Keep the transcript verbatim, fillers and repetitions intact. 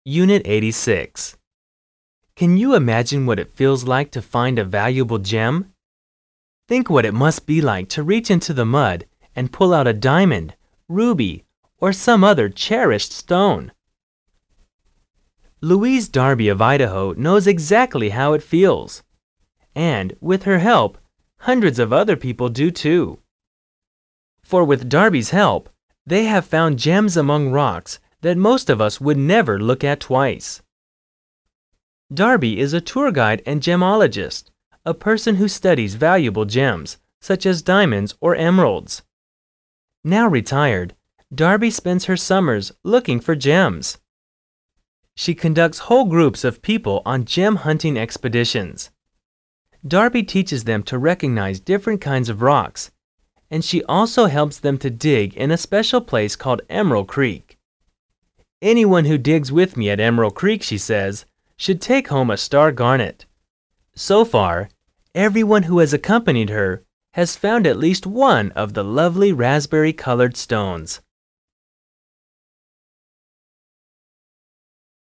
Unit eighty-six. Can you imagine what it feels like to find a valuable gem? Think what it must be like to reach into the mud and pull out a diamond, ruby, or some other cherished stone. Louise Darby of Idaho knows exactly how it feels. And, with her help, hundreds of other people do too. For with Darby's help, they have found gems among rocks that most of us would never look at twice. Darby is a tour guide and gemologist, a person who studies valuable gems, such as diamonds or emeralds. Now retired, Darby spends her summers looking for gems. She conducts whole groups of people on gem hunting expeditions. Darby teaches them to recognize different kinds of rocks, and she also helps them to dig in a special place called Emerald Creek. Anyone who digs with me at Emerald Creek, she says, should take home a star garnet. So far, everyone who has accompanied her has found at least one of the lovely raspberry-colored stones.